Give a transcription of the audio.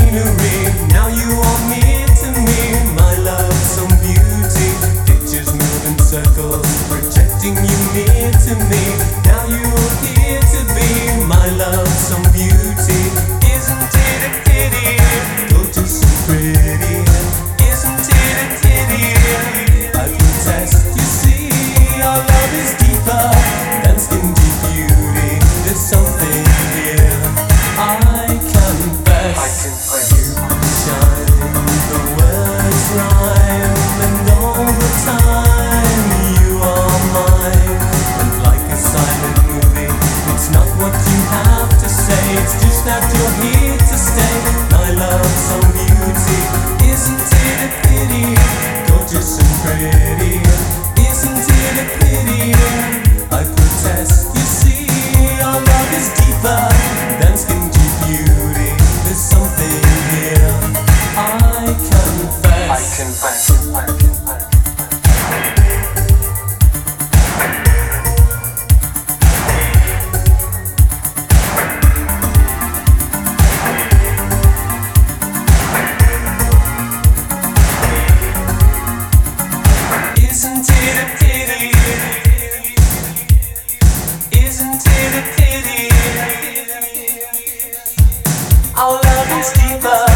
scenery. Now you are near to me, my love, some beauty. Pictures move in circles, projecting you near to me. Now you are here to be, my love, some beauty. Isn't it a pity? Gorgeous and pretty. Isn't it a pity? I protest, you see, our love is deeper than skin deep beauty. There's something here I confess. You shine, the words rhyme, and all the time you are mine. And like a silent movie, it's not what you have to say, it's just that you're here to stay. My love, some beauty. Isn't it a pity? Gorgeous and pretty. Isn't it a pity? I protest, you see, our love is deeper than skin deep beauty. There's something here I confess. Isn't it a pity? Isn't it a pity? Our love is deeper